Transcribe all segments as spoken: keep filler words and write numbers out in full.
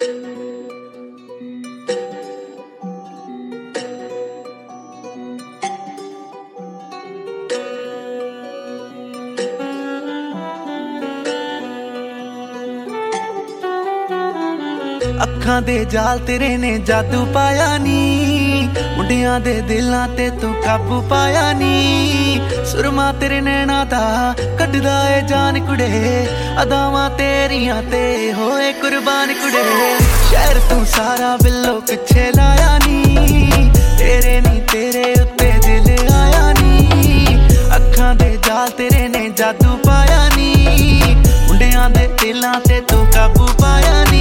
ਅੱਖਾਂ ਦੇ ਜਾਲ ਤੇਰੇ ਨੇ ਜਾਦੂ ਪਾਇਆ ਨੀ, ਮੁੰਡਿਆਂ ਦੇ ਦਿਲਾਂ ਤੇ ਤੂੰ ਕਾਬੂ ਪਾਇਆ ਨੀ। ਸੁਰਮਾ ਤੇਰੇ ਨੈਣਾ ਦਾ ਕੱਢਦਾ ਏ ਜਾਨ ਕੁੜੇ, ਅਦਾਵਾਂ ਤੇਰੀਆਂ ਤੇ ਹੋਏ ਕੁਰਬਾਨ ਕੁੜੇ। ਸ਼ਹਿਰ ਤੂੰ ਸਾਰਾ ਬਿੱਲੋ ਪਿੱਛੇ ਲਾਇਆ ਨੀ, ਤੇਰੇ ਨੀ ਤੇਰੇ ਉੱਤੇ ਦਿਲ ਆਇਆ ਨੀ। ਅੱਖਾਂ ਦੇ ਜਾਲ ਤੇਰੇ ਨੇ ਜਾਦੂ ਪਾਇਆ ਨੀ, ਮੁੰਡਿਆਂ ਦੇ ਦਿਲਾਂ ਤੇ ਤੂੰ ਕਾਬੂ ਪਾਇਆ ਨੀ।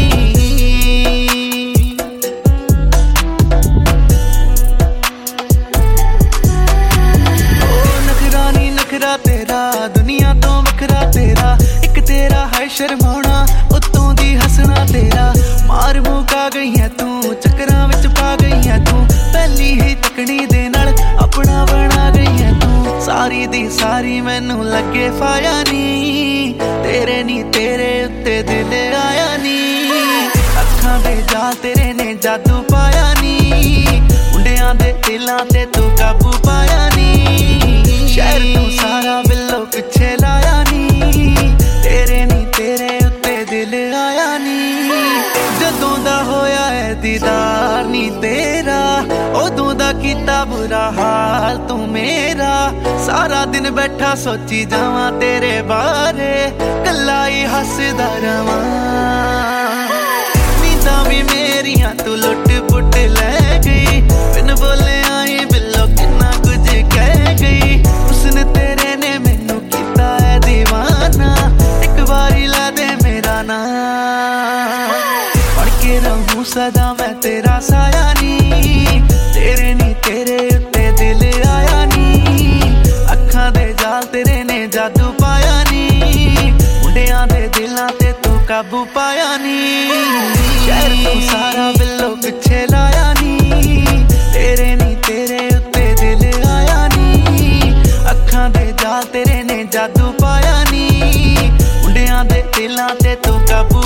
ਤੇਰਾ ਦੁਨੀਆ ਤੋਂ ਵੱਖਰਾ ਤੇਰਾ, ਇੱਕ ਤੇਰਾ ਹੈ ਸ਼ਰਮਾਉਣਾ ਉੱਤੋਂ ਦੀ ਹੱਸਣਾ ਤੇਰਾ। ਮਾਰ ਮੁਕਾ ਗਈ ਹੈ ਤੂੰ, ਚੱਕਰਾਂ ਵਿੱਚ ਪਾ ਗਈ ਹੈ ਤੂੰ, ਪਹਿਲੀ ਹੀ ਤਕਣੀ ਦੇ ਨਾਲ ਆਪਣਾ ਬਣਾ ਗਈ ਹੈ ਤੂੰ। ਸਾਰੀ ਦੀ ਸਾਰੀ ਮੈਨੂੰ ਲੱਗੇ ਫਾਇਆ ਨੀ, ਤੇਰੇ ਨੀ ਤੇਰੇ ਉੱਤੇ ਦਿਲ ਆਇਆ ਨੀ। ਅੱਖਾਂ ਦੇ ਜਾਲ ਤੇਰੇ ਨੇ ਜਾਦੂ ਪਾਇਆ ਨੀ, ਮੁੰਡਿਆਂ ਦੇ ਦਿਲਾਂ ਤੇ ਤੂੰ ਕਾਬੂ ਪਾਇਆ ਨੀ। ਸ਼ਹਿਰ ਤੂੰ ਸਾਰਾ ਬਿੱਲੋ ਪਿੱਛੇ ਲਾਇਆ ਨੀ, ਤੇਰੇ ਨੀ ਤੇਰੇ ਉੱਤੇ ਦਿਲ ਆਇਆ ਨੀ। ਜਦੋਂ ਦਾ ਹੋਇਆ ਏ ਦੀਦਾਰ ਨੀ ਤੇਰਾ, ਉਦੋਂ ਦਾ ਕੀਤਾ ਬੁਰਾ ਹਾਲ ਤੂੰ ਮੇਰਾ। ਸਾਰਾ ਦਿਨ ਬੈਠਾ ਸੋਚੀ ਜਾਵਾਂ ਤੇਰੇ ਬਾਰੇ, ਕੱਲਾ ਹੀ ਹੱਸਦਾ ਰਵਾਂ। ਨੀਂਦਾਂ ਵੀ ਮੇਰੀਆਂ ਤੂੰ ਲੁੱਟ ਪੁੱਟ ਲੈ ਗਈ, ਬਿਨ ਬੋਲਿਆ ਹੀ ਬਿੱਲੋ ਕਿੰਨਾ ਕੁਝ ਕਹਿ ਗਈ। ਉਸਨੇ ਤੇਰੇ ਨੇ ਮੈਨੂੰ ਕੀਤਾ ਹੈ ਦੀਵਾਨਾ, ਇੱਕ ਵਾਰੀ ਲੈ ਦੇ ਮੇਰਾ ਨਾਂ। ਪੜ ਕੇ ਰਹੂੰ ਸਦਾ ਮੈਂ ਤੇਰਾ ਸਾਇਆ ਨੀ, ਤੇਰੇ ਨੀ ਤੇਰੇ ਉੱਤੇ ਦਿਲ ਆਇਆ ਨੀ। ਅੱਖਾਂ ਦੇ ਜਾਲ ਤੇਰੇ ਨੇ ਜਾਦੂ ਪਾਇਆ ਨੀ, ਮੁੰਡਿਆਂ ਦੇ ਦਿਲਾਂ ਤੇ ਤੂੰ ਕਾਬੂ ਪਾਇਆ ਨੀ। ਸ਼ਹਿਰ ਤੂੰ ਸਾਰਾ ਬਿੱਲੋ ਪਿੱਛੇ ਲਾਇਆ ਨੀ, ਤੇਰੇ ਨੀ ਤੇਰੇ ਉੱਤੇ ਦਿਲ ਆਇਆ ਨੀ। ਅੱਖਾਂ ਦੇ ਜਾਲ ਤੇਰੇ ਨੇ ਜਾਦੂ ਪਾਇਆ ਨੀ, ਮੁੰਡਿਆਂ ਦੇ ਦਿਲਾਂ ਤੇ ਤੂੰ ਕਾਬੂ